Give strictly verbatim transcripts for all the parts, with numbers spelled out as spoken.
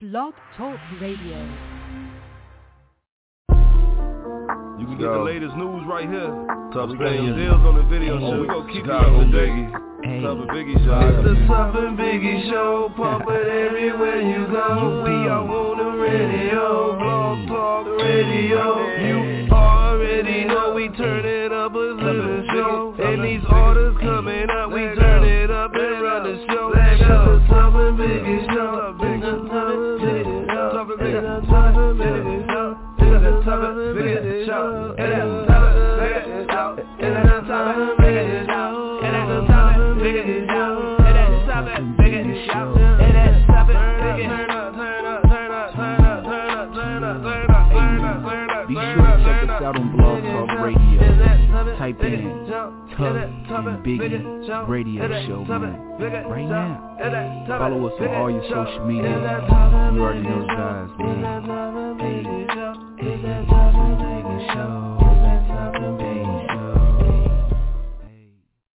Blog Talk Radio. You can get Yo. the latest news right here. Tough we got some deals on the video show. We gonna keep you up to date. Tough and Biggie show. It's the Tough and Biggie show. Pump it everywhere you go. We are on the radio. Blog Talk Radio. You already know we turn it up a little show. And these orders coming up, we turn it up and run the show. It's the Tough and Biggie show. It's the Tough and Biggie show. Tough and Biggie show. It's the Tough and Biggie show. It's the Tough and Biggie show. It's the Tough and Biggie show. It's the Tough and Biggie show. It's the Tough and Biggie show. It's the Tough and Biggie show. Turn up, turn up, turn up, turn up, turn up, turn up, turn up, turn up. Be sure to check us out on Blog Talk Radio. Type in Tough and Biggie Radio Show, man. Right now. Follow us on all your social media. You already know the guys, man. Hey, it's that Tough and Biggie Show. It's that Tough and Biggie Show. Hey.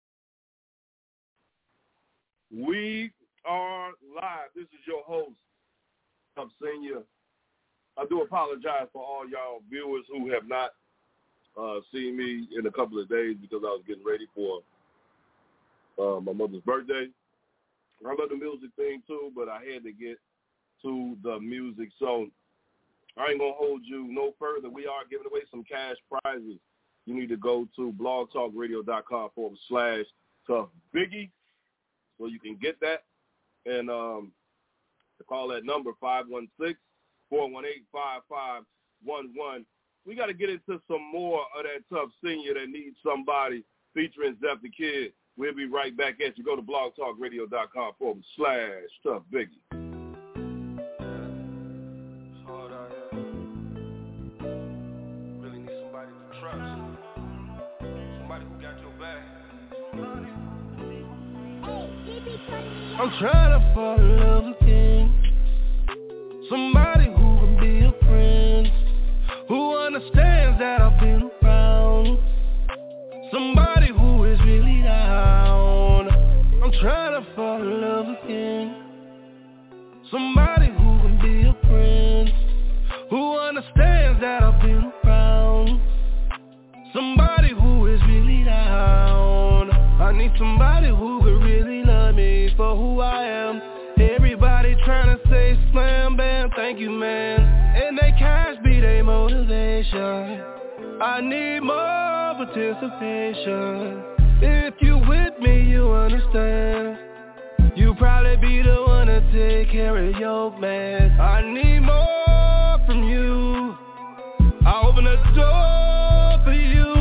We are live. This is your host, Tough Senior. I do apologize for all y'all viewers who have not uh, seen me in a couple of days because I was getting ready for uh, my mother's birthday. I love the music thing too, but I had to get to the music. So I ain't going to hold you no further. We are giving away some cash prizes. You need to go to blogtalkradio.com forward slash Tough Biggie so you can get that. And um, to call that number, five one six, four one eight, five five one one. We got to get into some more of that Tough Senior that needs somebody featuring Zeph the Kid. We'll be right back at you. Go to blogtalkradio.com forward slash Tough Biggie. I'm trying to fall in love again. Somebody who can be a friend, who understands that I've been around. Somebody who is really down. I'm trying to fall in love again. Somebody who can be a friend, who understands that I've been around. Somebody who is really down. I need somebody who can really love me for who I am. Everybody trying to say slam bam, thank you man. And they cash be their motivation. I need more participation. If you with me, you understand. You probably be the one to take care of your man. I need more from you. I open the door for you.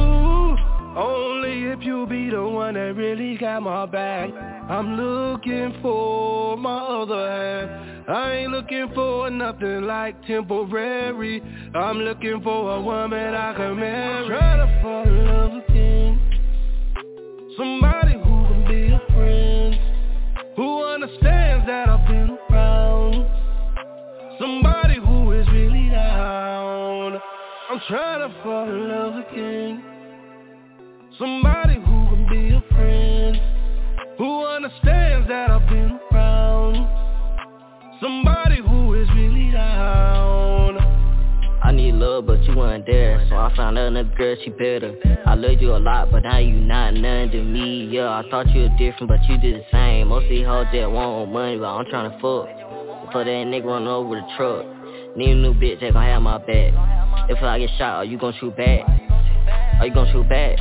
Only if you be the one that really got my back. I'm looking for my other half. I ain't looking for nothing like temporary. I'm looking for a woman I can marry. I'm trying to fall in love again. Somebody who can be a friend, who understands that I've been around. Somebody who is really down. I'm trying to fall in love again. Somebody who can be a friend, who understands that I've been around. Somebody who is really down. I need love, but you weren't there, so I found another girl, she better. I loved you a lot, but now you not none to me. Yeah, I thought you were different, but you did the same. Most of these hoes that want money, but I'm trying to fuck. Before that nigga run over the truck. Need a new bitch that gon' have my back. If I get shot, are you gon' shoot back? Are you gon' shoot back?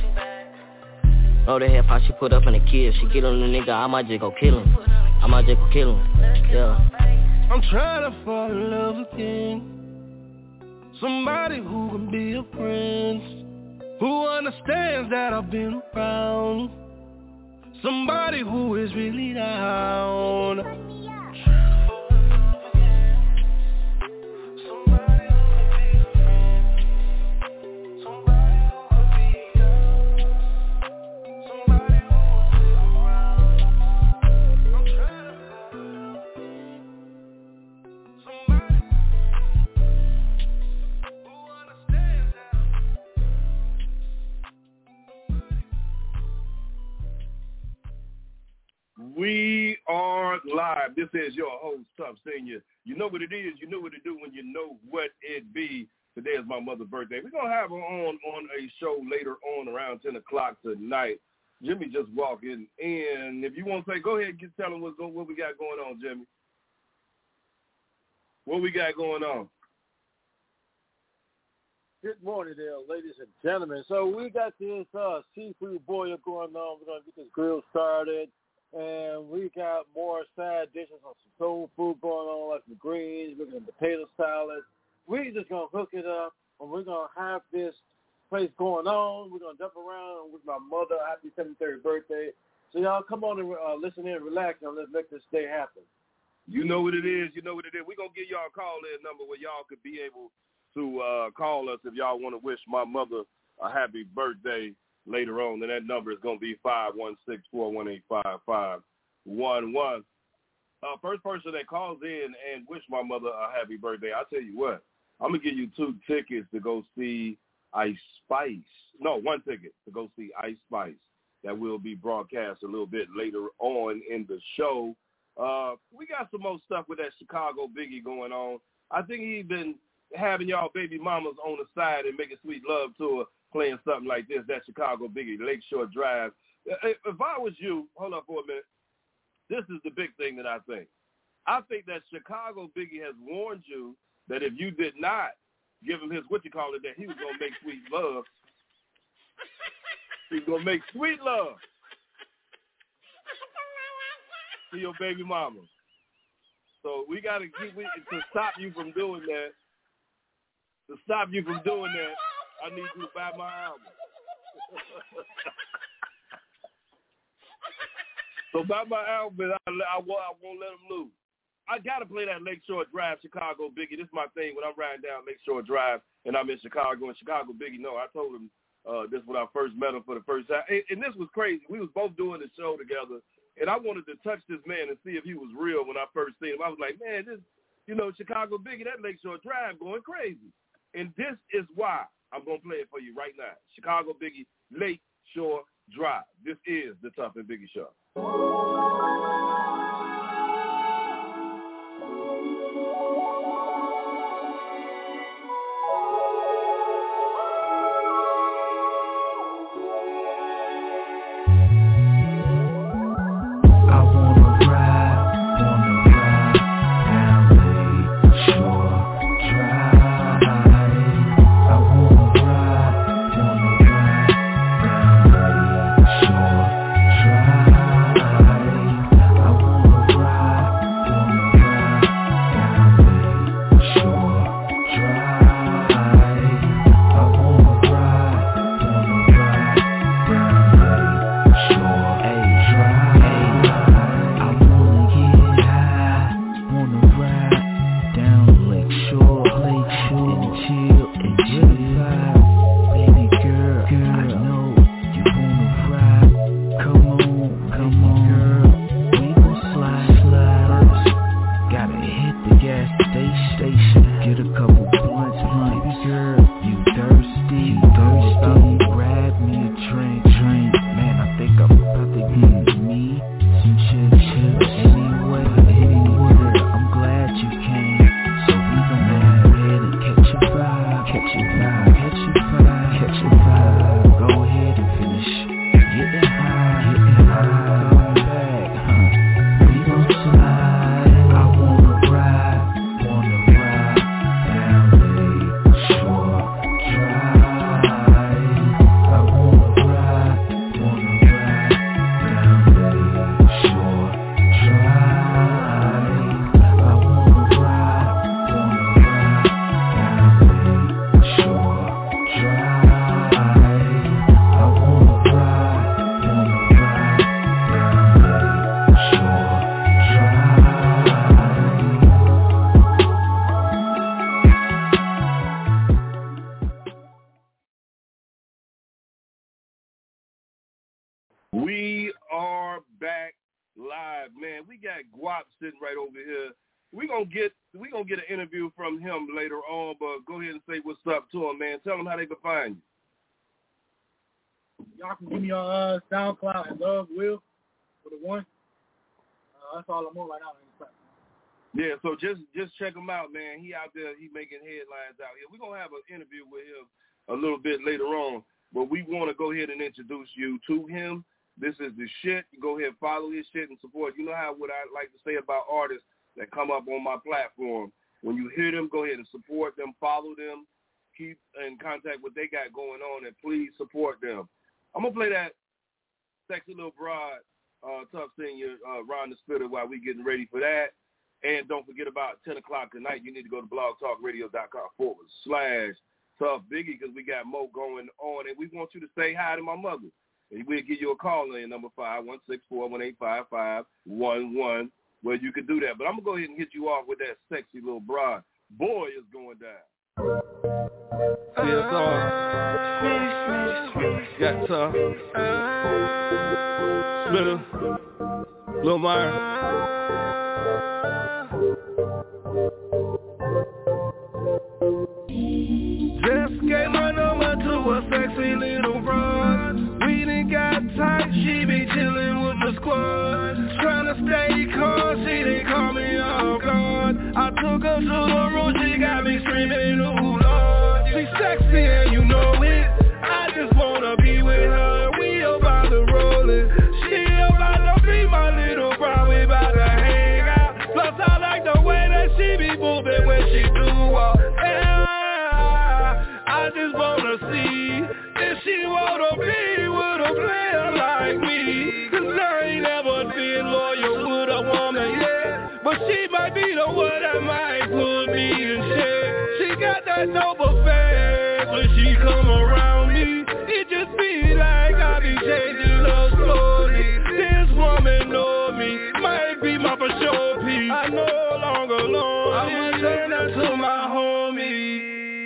Oh, the hell pop she put up in the kill. She get on the nigga, I might just go kill him. I might just go kill him, yeah. I'm trying to fall in love again. Somebody who can be a friend, who understands that I've been around. Somebody who is really down. We are live. Live. This is your host, Tough Senior. You know what it is. You know what to do when you know what it be. Today is my mother's birthday. We're going to have her on on a show later on around ten o'clock tonight. Jimmy just walking in. If you want to say, go ahead and get, tell him what's, what we got going on, Jimmy. What we got going on? Good morning there, ladies and gentlemen. So we got this uh, seafood boil going on. We're going to get this grill started. And we got more side dishes on some soul food going on, like some greens, we're going to potato salad. We're just going to hook it up, and we're going to have this place going on. We're going to jump around with my mother. Happy seventy-third birthday. So y'all come on and uh, listen in and relax, and let's make this day happen. You know what it is. You know what it is. We're going to give y'all a call-in number where y'all could be able to uh, call us if y'all want to wish my mother a happy birthday later on. And that number is going to be five one six, four one eight, five five one one. Uh, first person that calls in and wish my mother a happy birthday, I'll tell you what, I'm going to give you two tickets to go see Ice Spice. No, one ticket to go see Ice Spice. That will be broadcast a little bit later on in the show. Uh, we got some more stuff with that Chicago Biggie going on. I think he's been having y'all baby mamas on the side and making sweet love to her, playing something like this, that Chicago Biggie, Lakeshore Drive. If I was you, hold up for a minute, this is the big thing that I think. I think that Chicago Biggie has warned you that if you did not give him his, what you call it, that he was going to make sweet love. He's going to make sweet love to your baby mama. So we got to keep, we, to stop you from doing that, to stop you from doing that, I need you to buy my album. So buy my album, and I, I, won't, I won't let them lose. I got to play that Lakeshore Drive, Chicago Biggie. This is my thing when I'm riding down Lakeshore Drive, and I'm in Chicago, and Chicago Biggie, no, I told him uh, this when I first met him for the first time. And, and this was crazy. We was both doing the show together, and I wanted to touch this man and see if he was real when I first seen him. I was like, man, this, you know, Chicago Biggie, that Lakeshore Drive going crazy. And this is why I'm going to play it for you right now. Chicago Biggie, Lakeshore Drive. This is the Tough and Biggie Show. We are back live, man. We got Guap sitting right over here. We're gonna get we gonna get an interview from him later on, but go ahead and say what's up to him, man. Tell them how they can find you. Y'all can give me on uh, SoundCloud and Love Will for the one. that's all I'm on right now. Yeah, so just just check him out, man. He out there, he making headlines out here. We're going to have an interview with him a little bit later on, but we want to go ahead and introduce you to him. This is the shit. You go ahead and follow his shit and support. You know how what I like to say about artists that come up on my platform. When you hear them, go ahead and support them, follow them, keep in contact with what they got going on, and please support them. I'm going to play that Sexy Little Broad, uh, Tough Senior, uh, Ron the Spitter while we getting ready for that. And don't forget about ten o'clock tonight, you need to go to blogtalkradio.com forward slash Tough Biggie because we got more going on. And we want you to say hi to my mother. And we'll give you a call in number five one six, four one eight, five five one one where you can do that. But I'm going to go ahead and hit you off with that Sexy Little Broad. Boy is going down. Yeah, got Tough. Spitter. Lil Myron. Just gave my number to a sexy little broad. We done got tight, she be chillin' with the squad. Tryna stay calm, she didn't call me off guard. I took her to the room, she got me screaming, ooh Lord. She sexy and you know it, I just wanna be with her. We about to roll it, she about to be my little broad. We about to hang out, plus I like the way that she be moving when she do walk. I just wanna see if she wanna be with a player like me. Cause I ain't never been loyal with a woman yet, but she might be the one that might put me in check. She got that noble face when she come around me. It just be like I be changing up slowly. This woman know me, might be my for sure piece. I no longer alone, I'ma turn her to my homie.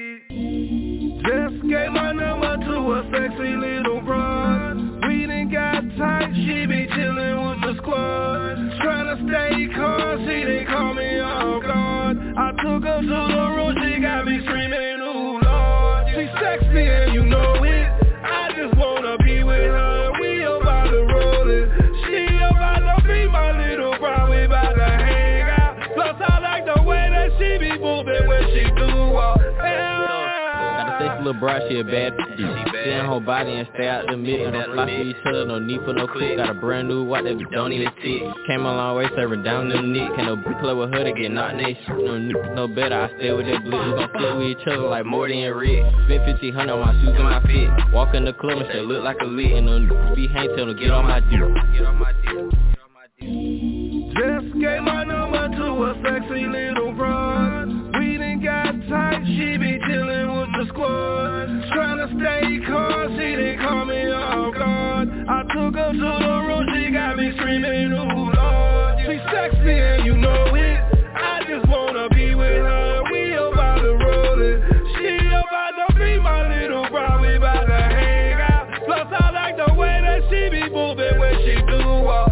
Just gave my number to a sexy little broad. We done got tight, she be chillin' with the squad. Tryna stay calm, she didn't call me off guard. I took her to the room, she got me screaming, ooh Lord. She sexy and you know it, I just wanna be with her. We about to roll it, she about to be my little broad. We about to hang out, plus I like the way that she be moving when she do walk. Sexy little broad, she a bad bitch. She in her body and stay out the middle. Don't fly for each other, no need for no click. Got a brand new watch that we don't even tick. Came a long way, serving down them nick. Can't no bitch play with her to get knocked next. No no better, I stay with that blitz. We gon' flip with each other like Morty and Rick. Spent fifteen hundred on my shoes and my fit. Walk in the club and shit look like a lick. And no be hang till them get on my dick. Get on my dick. Get on my dick. Just gave my number to a sexy little broad. We done got tight, she be chillin' with the squad. Tryna stay calm, she didn't call me off guard. I took her to the room, she got me screaming, ooh Lord. She sexy and you know it, I just wanna be with her. We about to roll it, she about to be my little broad. We about to hang out, plus I like the way that she be moving when she do walk.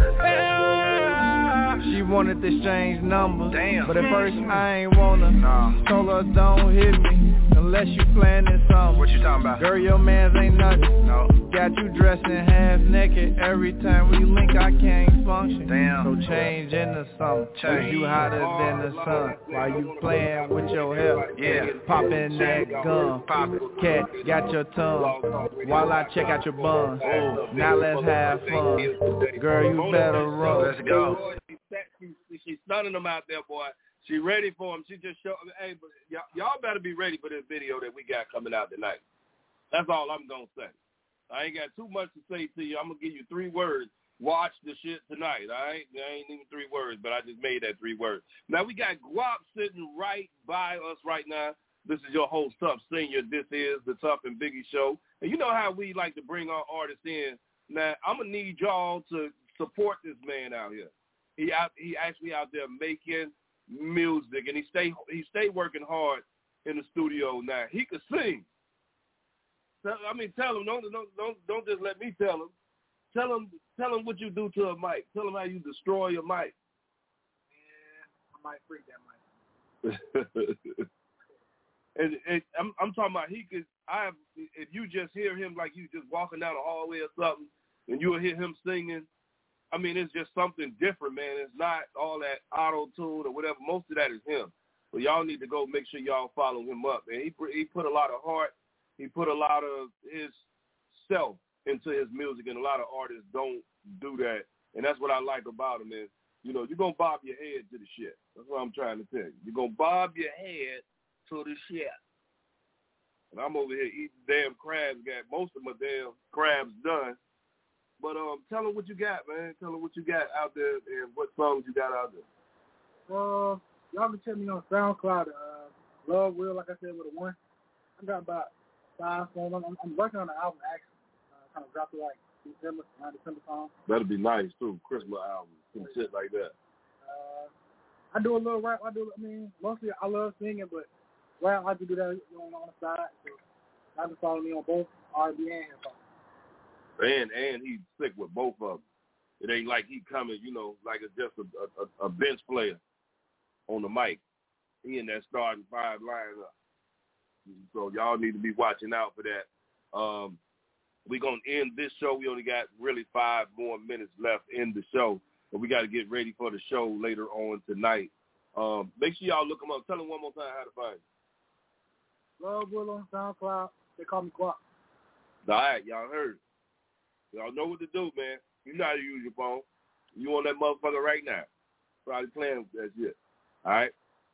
She wanted to exchange numbers. Damn. But at first I ain't wanna. Nah. Told her don't hit me unless you planning something. What you talking about? Girl, your mans ain't nothing. No. Got you dressing half naked. Every time we link I can't function. Damn. So change into something. Change. You hotter than the sun. While you playing with your hair. Yeah. Popping that gun. Pop it. Cat, got your tongue. While I check out your bun. Oh. Now let's have fun. Girl, you better run. Let's go. She, she's stunning them out there, boy. She ready for them. She just showed. Hey, but y'all, y'all better be ready for this video that we got coming out tonight. That's all I'm gonna say. I ain't got too much to say to you. I'm gonna give you three words. Watch the shit tonight. All right, I ain't even three words, but I just made that three words. Now we got Guap sitting right by us right now. This is your host, Tough Senior. This is the Tough and Biggie Show, and you know how we like to bring our artists in. Now I'm gonna need y'all to support this man out here. He out, he actually out there making music, and he stay he stay working hard in the studio. Now he could sing. I mean, tell him don't don't don't don't just let me tell him. Tell him tell him what you do to a mic. Tell him how you destroy your mic. Yeah, I might freak that mic. and, and I'm I'm talking about he could. I if you just hear him like you just walking down the hallway or something, and you'll hear him singing. I mean, it's just something different, man. It's not all that auto-tune or whatever. Most of that is him. So y'all need to go make sure y'all follow him up, man. He, he put a lot of heart. He put a lot of his self into his music, and a lot of artists don't do that. And that's what I like about him is, you know, you're going to bob your head to the shit. That's what I'm trying to tell you. You're going to bob your head to the shit. And I'm over here eating damn crabs. Got most of my damn crabs done. But um, tell them what you got, man. Tell them what you got out there and what songs you got out there. Uh, y'all can check me on SoundCloud. Uh, Love Will, like I said, with a one. I got about five songs. I'm, I'm working on the album, actually. Uh, kind of dropped it like December, around December song. That'll be nice, too. Christmas album, some shit like that. Uh, I do a little rap. I do, I mean, mostly I love singing, but rap, I do do that on, on the side. So I can follow me on both R and B and hip-hop. And and he's sick with both of them. It ain't like he coming, you know, like it's just a, a, a bench player on the mic. He in that starting five lineup. So y'all need to be watching out for that. Um, we're going to end this show. We only got really five more minutes left in the show. But we got to get ready for the show later on tonight. Um, make sure y'all look them up. Tell them one more time how to find you. Love Will on SoundCloud. They call me Quap. All right, y'all heard. Y'all know what to do, man. You know how to use your phone. You on that motherfucker right now. Probably playing with that shit. All right?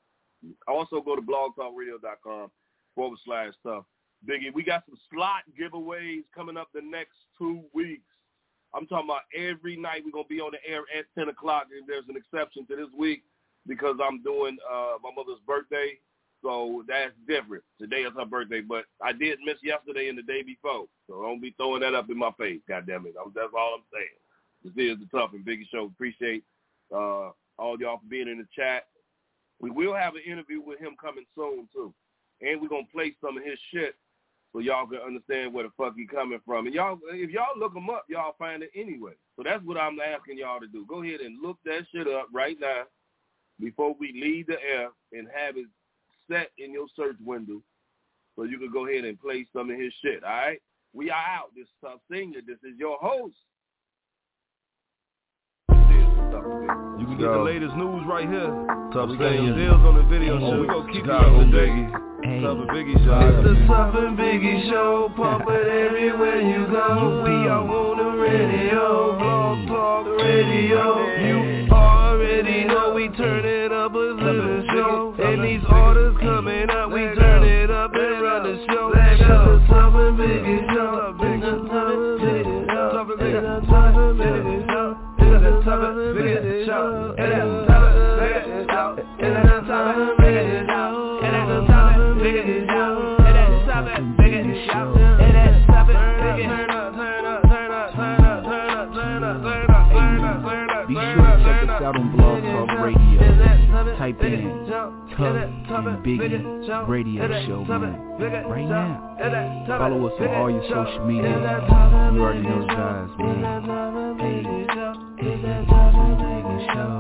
Also go to blogtalkradio.com forward slash stuff. Biggie, we got some slot giveaways coming up the next two weeks. I'm talking about every night we're going to be on the air at ten o'clock. And there's an exception to this week because I'm doing uh, my mother's birthday. So that's different. Today is her birthday, but I did miss yesterday and the day before. So don't be throwing that up in my face, goddammit. I'm, that's all I'm saying. This is the Tough and Biggie Show. Appreciate uh, all y'all for being in the chat. We will have an interview with him coming soon, too. And we're going to play some of his shit so y'all can understand where the fuck he coming from. And y'all, if y'all look him up, y'all find it anyway. So that's what I'm asking y'all to do. Go ahead and look that shit up right now before we leave the air and have it set in your search window so you can go ahead and play some of his shit, all right? We are out. This is Tough Senior. This is your host. You can get Yo. the latest news right here. Tough Senior. Deals on the video show. We gonna keep you up to date. Tough and Biggie Show. It's the Tough and Biggie Show. Pump it everywhere you go. We are on the radio. Blog Talk Radio. You already know we turn it up a little show. And these orders coming up, we turn it up and run the show. It's the Tough and Biggie Show. It's the Tough and Biggie Show. Tough and Biggie Show. It's the Tough and Biggie Show. It's the Tough and Biggie Show. It's the Tough and Biggie Show. It's the Tough and Biggie Show. It's the Tough and Biggie Show. It's the Tough and Biggie Show. It's the Tough and Biggie Show. Turn up, turn up, turn up, turn up, turn up, turn up, turn up, turn up. Be sure to check us out on Blog Talk Radio. Type in Tough and Biggie Radio Show, man. Right now. Follow us on all your social media. You already know the guys, man. Hey, it's that Tough and Biggie Show.